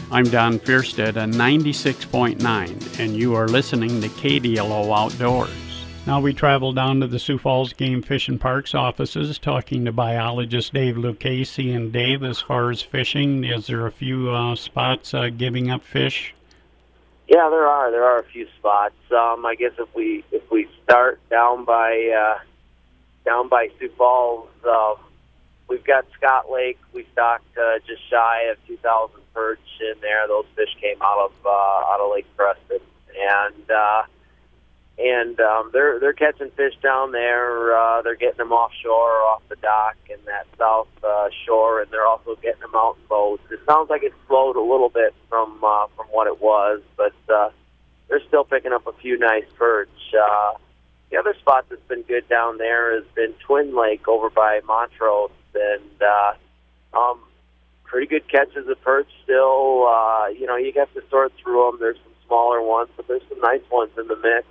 I'm Don Fierstead on 96.9, and you are listening to KDLO Outdoors. Now we travel down to the Sioux Falls Game Fish and Parks offices, talking to biologist Dave Lucchese. And Dave, as far as fishing, is there a few spots giving up fish? Yeah, there are. There are a few spots. I guess if we start down by Sioux Falls, we've got Scott Lake. We stocked just shy of 2,000 perch in there. Those fish came out of Lake Preston, and they're catching fish down there. They're getting them offshore, off the dock in that south shore, and they're also getting them out in boats. It sounds like it's slowed a little bit from what it was, but they're still picking up a few nice perch. The other spot that's been good down there has been Twin Lake over by Montrose, and pretty good catches of perch still. You have to sort through them. There's some smaller ones, but there's some nice ones in the mix,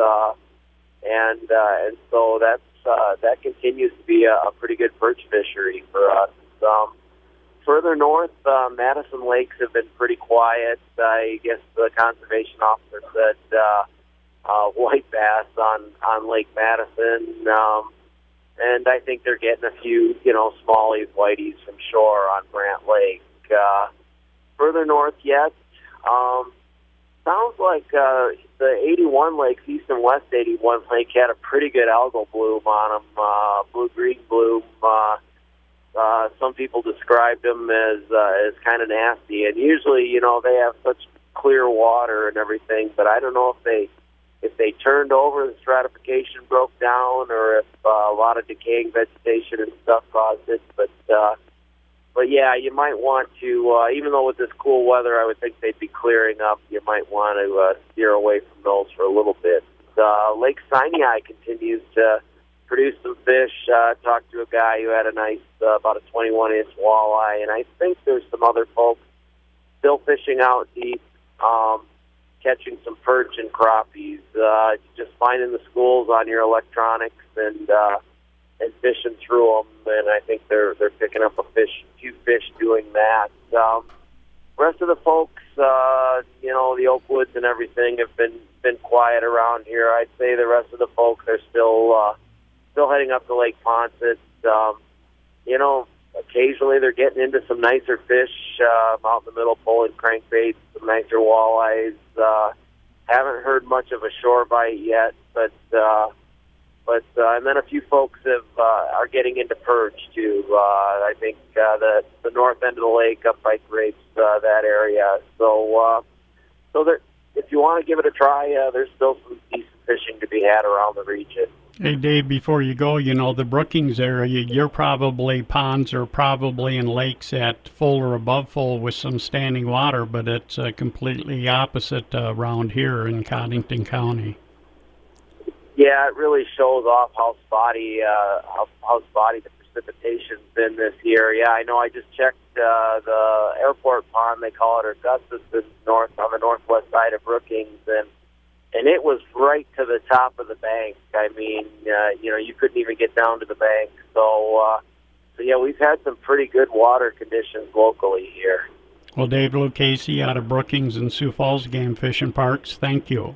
and so that continues to be a pretty good perch fishery for us. Further north, Madison Lakes have been pretty quiet. I guess the conservation officer said white bass on Lake Madison, and I think they're getting a few, smallies, whiteys from shore on Brant Lake. Further north yet, sounds like the 81 lakes, east and west 81 lake, had a pretty good algal bloom on them, blue-green bloom. Some people described them as kind of nasty, and usually, they have such clear water and everything, but I don't know if they turned over, the stratification broke down, or if a lot of decaying vegetation and stuff caused it. But yeah, you might want to, even though with this cool weather, I would think they'd be clearing up, you might want to steer away from those for a little bit. Lake Sinai continues to produce some fish. Talked to a guy who had a nice, about a 21-inch walleye, and I think there's some other folks still fishing out deep, catching some perch and crappies, just finding the schools on your electronics and fishing through them. And I think they're picking up a few fish doing that. Rest of the folks, the Oakwoods and everything have been quiet around here. I'd say the rest of the folks are still heading up to Lake Poncet. Occasionally they're getting into some nicer fish out in the middle, pulling crankbaits, some nicer walleyes. Haven't heard much of a shore bite yet, but and then a few folks are getting into perch too. I think the north end of the lake up by Grapes, that area. So that if you want to give it a try, there's still some decent fishing to be had around the region. Hey, Dave, before you go, the Brookings area, your ponds are probably in lakes at full or above full with some standing water, but it's completely opposite around here in Cottington County. Yeah, it really shows off how spotty the precipitation's been this year. Yeah, I know. I just checked the airport pond, they call it Augustus, on the northwest side of Brookings, and it was right to the top of the bank. I mean, you couldn't even get down to the bank. So yeah, we've had some pretty good water conditions locally here. Well, Dave Lucchese out of Brookings and Sioux Falls Game Fish and Parks, thank you.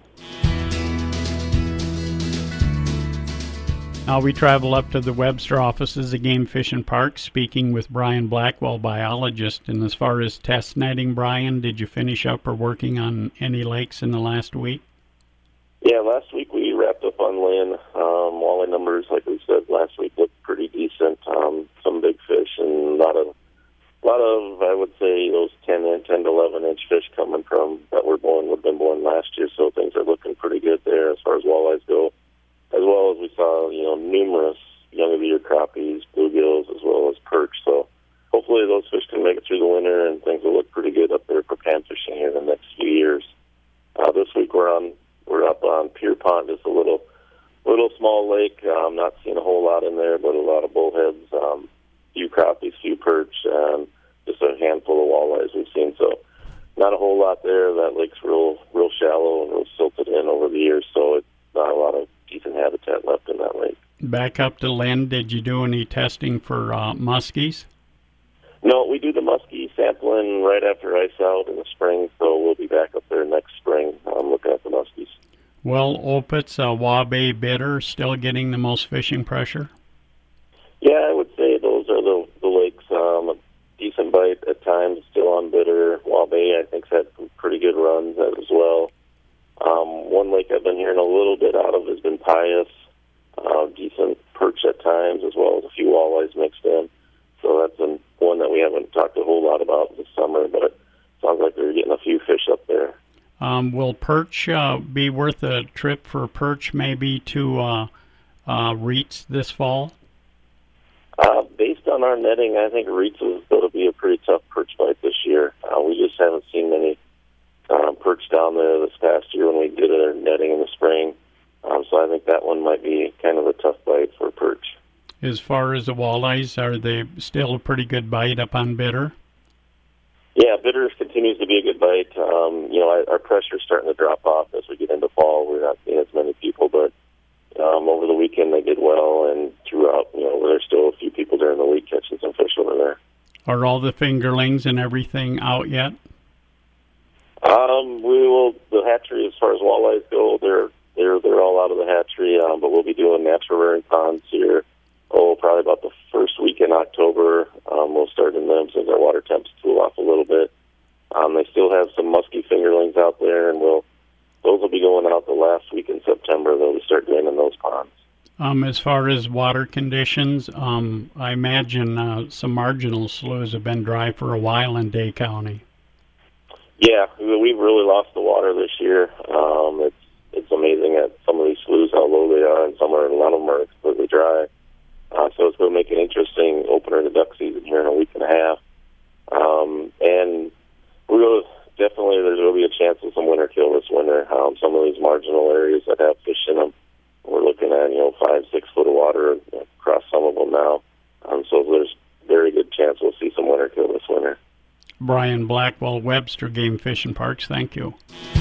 Now we travel up to the Webster offices of Game Fish and Parks, speaking with Brian Blackwell, biologist. And as far as test netting, Brian, did you finish up or working on any lakes in the last week? Yeah, last week we wrapped up on Lynn. Walleye numbers, like we said last week, looked pretty decent. Some big fish and a lot of, I would say, those 10 to 11-inch fish coming from that would have been born last year. So things are looking pretty good there as far as walleyes go. As well as we saw, numerous young of the year crappies, bluegills, as well as perch. So hopefully those fish can make it through the winter, and things will look pretty good up there for pan fishing here in the next few years. This week we're up on Pier Pond, just a little small lake. I'm not seeing a whole lot in there, but a lot of bullheads, few crappies, few perch, and just a handful of walleyes we've seen. So not a whole lot there. That lake's real shallow and real silted in over the years, so it's not a lot of decent habitat left in that lake. Back up to Lynn, did you do any testing for muskies? No, we do the muskie sampling settling right after ice out in the spring, so we'll be back up there next spring looking at the muskies. Well, Opitz, Waubay, Bitter, still getting the most fishing pressure? Yeah, I would say those are the lakes. A decent bite at times, still on Bitter. Waubay, I think, had some pretty good runs as well. One lake I've been hearing a little bit out of has been Pius. Decent perch at times, as well as a few walleyes mixed in. So that's one that we haven't talked a whole lot about this summer, but it sounds like they're getting a few fish up there. Will perch be worth a trip for perch maybe to Reitz this fall? Based on our netting, I think Reitz is going to be a pretty tough perch bite this year. We just haven't seen many perch down there this past year when we did our netting in the spring. So I think that one might be kind of a tough bite for perch. As far as the walleyes, are they still a pretty good bite up on Bitter? Yeah, Bitter continues to be a good bite. Our pressure's starting to drop off as we get into fall. We're not seeing as many people, but over the weekend they did well, and throughout, there's still a few people during the week catching some fish over there. Are all the fingerlings and everything out yet? The hatchery, as far as walleyes go, they're all out of the hatchery, but we'll be doing natural rearing ponds here. Probably about the first week in October. We'll start in them since our water temps cool off a little bit. They still have some musky fingerlings out there, and those will be going out the last week in September. They'll start draining those ponds. As far as water conditions, I imagine some marginal sloughs have been dry for a while in Day County. Yeah, we've really lost the water this year. It's amazing at some of these sloughs how low they are, and a lot of them are completely dry. So it's going to make an interesting opener to duck season here in a week and a half. And there's going to be a chance of some winter kill this winter. Some of these marginal areas that have fish in them, we're looking at 5-6 foot of water across some of them now. So there's very good chance we'll see some winter kill this winter. Brian Blackwell, Webster Game Fish and Parks, thank you.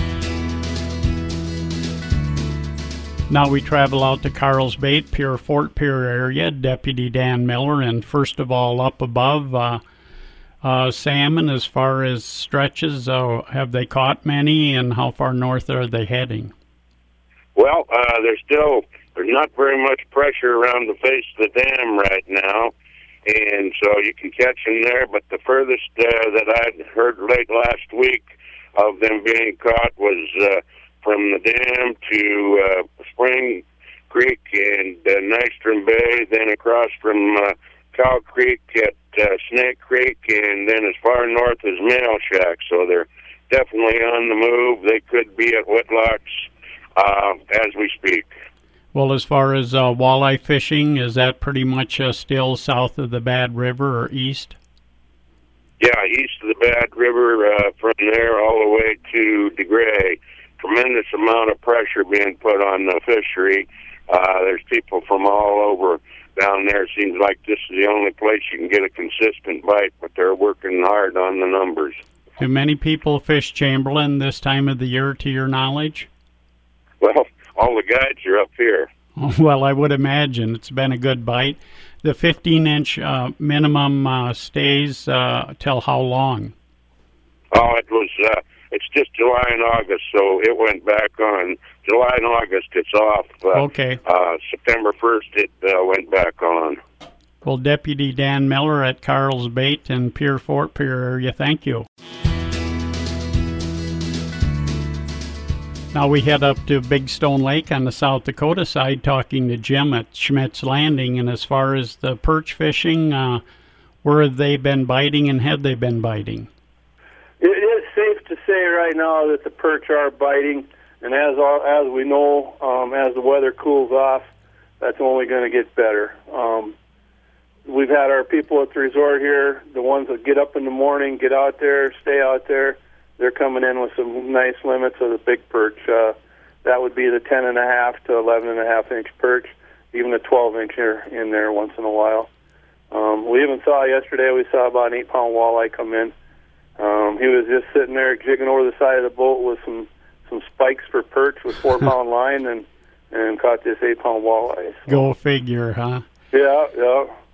Now we travel out to Carl's Bait, Pierre Fort Pierre area, Deputy Dan Miller, and first of all, up above, salmon, as far as stretches, have they caught many, and how far north are they heading? Well, there's not very much pressure around the face of the dam right now, and so you can catch them there, but the furthest that I'd heard late last week of them being caught was from the dam to Spring Creek and Nystrom Bay, then across from Cow Creek at Snake Creek, and then as far north as Mail Shack. So they're definitely on the move. They could be at Whitlocks as we speak. Well, as far as walleye fishing, is that pretty much still south of the Bad River or east? Yeah, east of the Bad River, from there all the way to DeGray. Tremendous amount of pressure being put on the fishery. There's people from all over down there. It seems like this is the only place you can get a consistent bite, but they're working hard on the numbers. Do many people fish Chamberlain this time of the year, to your knowledge? Well, all the guides are up here. Well, I would imagine it's been a good bite. The 15-inch minimum stays till how long? Oh, it's just July and August, so it went back on. July and August, it's off. Okay. September 1st, it went back on. Well, Deputy Dan Miller at Carl's Bait in Pierre Fort Pierre area, thank you. Now we head up to Big Stone Lake on the South Dakota side, talking to Jim at Schmidt's Landing. And as far as the perch fishing, where have they been biting, and have they been biting? It is safe to say right now that the perch are biting, and as we know, as the weather cools off, that's only going to get better. We've had our people at the resort here, the ones that get up in the morning, get out there, stay out there. They're coming in with some nice limits of the big perch. That would be the 10.5 to 11.5 inch perch, even a 12-incher in there once in a while. We even saw yesterday, we saw about an 8-pound walleye come in. He was just sitting there jigging over the side of the boat with some spikes for perch with 4-pound line and caught this 8-pound walleye. So. Go figure, huh? Yeah.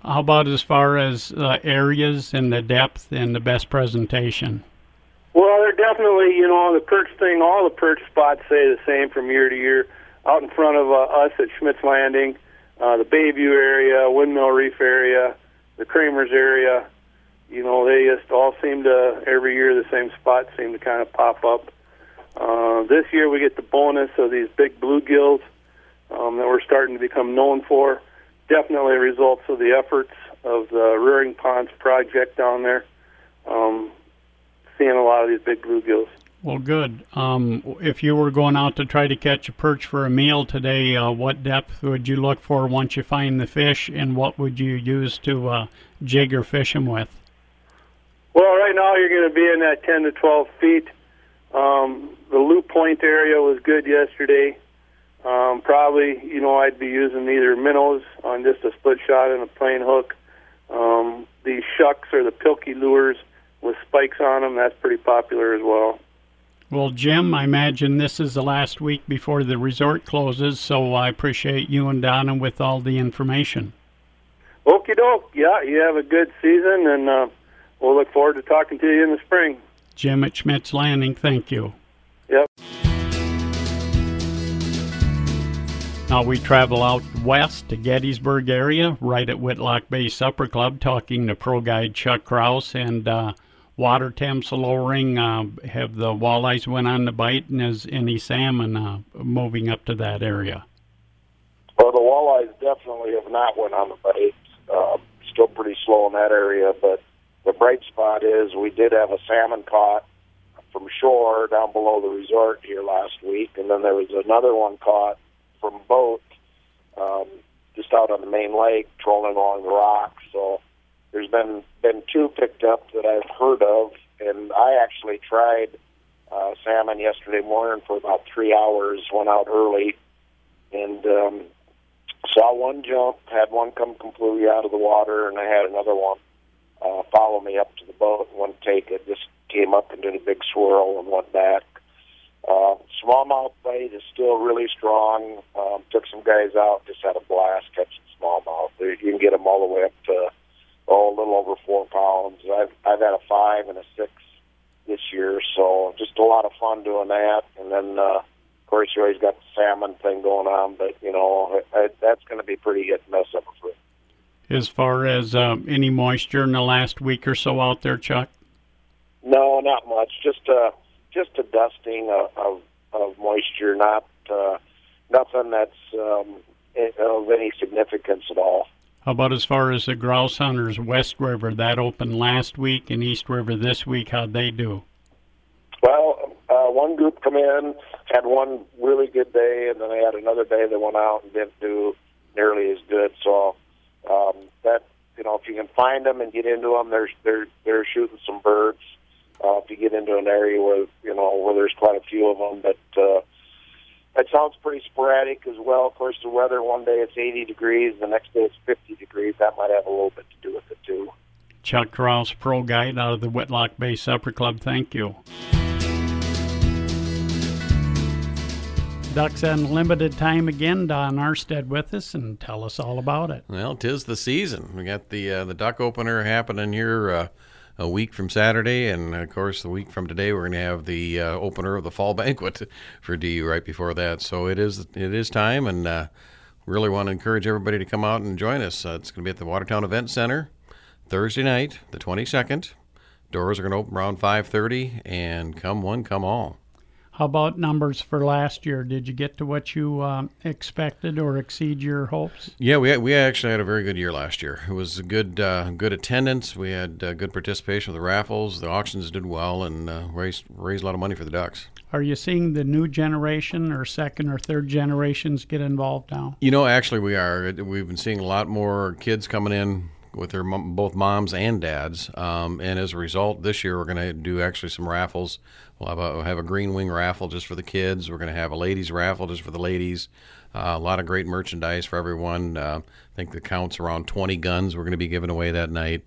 How about as far as areas and the depth and the best presentation? Well, they're definitely, the perch thing, all the perch spots stay the same from year to year. Out in front of us at Schmidt's Landing, the Bayview area, Windmill Reef area, the Kramers area, they just all seem to, every year the same spots seem to kind of pop up. This year we get the bonus of these big bluegills that we're starting to become known for. Definitely results of the efforts of the Rearing Ponds project down there. Seeing a lot of these big bluegills. Well, good. If you were going out to try to catch a perch for a meal today, what depth would you look for once you find the fish, and what would you use to jig or fish them with? Well, right now you're going to be in that 10 to 12 feet. The Loop Point area was good yesterday. Probably, I'd be using either minnows on just a split shot and a plain hook. The shucks or the pilky lures with spikes on them, that's pretty popular as well. Well, Jim, I imagine this is the last week before the resort closes, so I appreciate you and Donna with all the information. Okie doke. Yeah, you have a good season, and we'll look forward to talking to you in the spring. Jim at Schmidt's Landing, thank you. Yep. Now we travel out west to Gettysburg area, right at Whitlock Bay Supper Club, talking to pro guide Chuck Kraus, and water temps lowering. Have the walleyes went on the bite, and is any salmon moving up to that area? Well, the walleyes definitely have not went on the bite. Still pretty slow in that area, but the bright spot is we did have a salmon caught from shore down below the resort here last week, and then there was another one caught from boat just out on the main lake, trolling along the rocks. So there's been two picked up that I've heard of, and I actually tried salmon yesterday morning for about 3 hours, went out early, and saw one jump, had one come completely out of the water, and I had another one follow me up to the boat and wouldn't take it, just came up and did a big swirl and went back. Smallmouth bite is still really strong. Took some guys out, just had a blast catching smallmouth. You can get them all the way up to a little over 4 pounds. I've had a 5 and a 6 this year, so just a lot of fun doing that. And then, of course, you always got the salmon thing going on, but that's going to be pretty hit and miss, I'm afraid. As far as any moisture in the last week or so out there, Chuck? No, not much. Just a dusting of moisture, nothing that's of any significance at all. How about as far as the grouse hunters, West River, that opened last week, and East River this week, how'd they do? Well, one group come in, had one really good day, and then they had another day that went out and didn't do nearly as good. So that, if you can find them and get into them, they're shooting some birds. If you get into an area where there's quite a few of them, but it sounds pretty sporadic as well. Of course, the weather, one day it's 80 degrees, the next day it's 50 degrees. That might have a little bit to do with it, too. Chuck Kraus, pro guide out of the Whitlock Bay Supper Club, thank you. Ducks Unlimited time again. Don Arstead with us, and tell us all about it. Well, 'tis the season. We got the duck opener happening here a week from Saturday, and of course the week from today we're going to have the opener of the fall banquet for DU right before that. So it is time, and really want to encourage everybody to come out and join us. It's going to be at the Watertown Event Center Thursday night, the 22nd. Doors are going to open around 5:30, and come one, come all. How about numbers for last year? Did you get to what you expected or exceed your hopes? Yeah, we actually had a very good year last year. It was a good attendance. We had good participation with the raffles. The auctions did well, and raised a lot of money for the Ducks. Are you seeing the new generation or second or third generations get involved now? Actually we are. We've been seeing a lot more kids coming in with their both moms and dads, and as a result, this year we're going to do actually some raffles. We'll have a green wing raffle just for the kids. We're going to have a ladies raffle just for the ladies. A lot of great merchandise for everyone. I think the count's around 20 guns we're going to be giving away that night.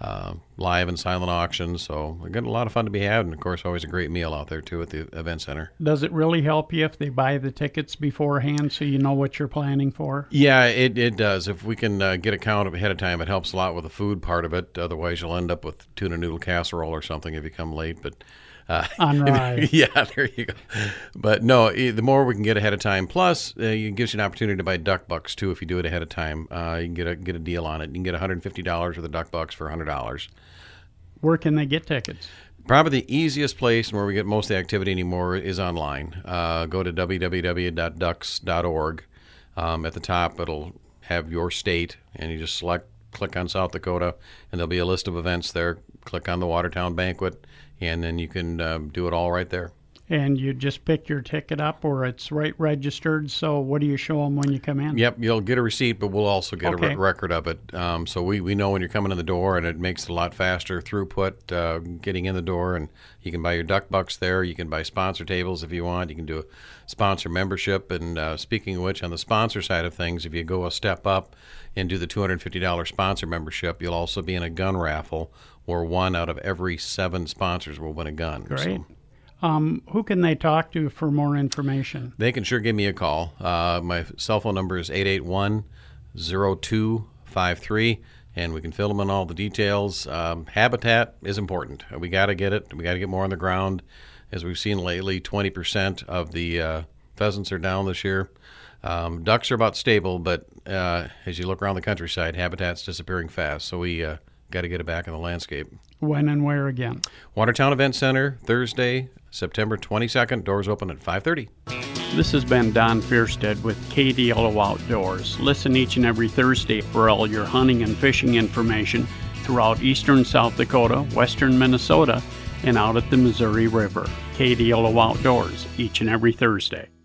live and silent auctions. So we've got a lot of fun to be had, and of course, always a great meal out there too at the event center. Does it really help you if they buy the tickets beforehand so you know what you're planning for? Yeah, it does. If we can get a count ahead of time, it helps a lot with the food part of it. Otherwise, you'll end up with tuna noodle casserole or something if you come late. But On rye. yeah, there you go. But no, the more we can get ahead of time. Plus, it gives you an opportunity to buy duck bucks too if you do it ahead of time. You can get a deal on it. You can get $150 worth of duck bucks for $100. Where can they get tickets? Probably the easiest place and where we get most of the activity anymore is online. Go to www.ducks.org. At the top, it'll have your state, and you just click on South Dakota, and there'll be a list of events there. Click on the Watertown Banquet, and then you can do it all right there. And you just pick your ticket up, or it's registered, so what do you show them when you come in? Yep, you'll get a receipt, but we'll also get Okay. a record of it. So we know when you're coming in the door, and it makes it a lot faster throughput getting in the door. And you can buy your duck bucks there. You can buy sponsor tables if you want. You can do a sponsor membership. And speaking of which, on the sponsor side of things, if you go a step up and do the $250 sponsor membership, you'll also be in a gun raffle where 1 out of every 7 sponsors will win a gun. Great. So Who can they talk to for more information? they can sure give me a call. My cell phone number is 881-0253, and we can fill them in all the details. Habitat is important. We got to get it. We got to get more on the ground. As we've seen lately, 20% of the pheasants are down this year. Ducks are about stable, but as you look around the countryside, habitat's disappearing fast. So we got to get it back in the landscape. When and where again? Watertown Event Center, Thursday, September 22nd. Doors open at 5:30. This has been Don Fierstead with KDLO Outdoors. Listen each and every Thursday for all your hunting and fishing information throughout eastern South Dakota, western Minnesota, and out at the Missouri River. KDLO Outdoors each and every Thursday.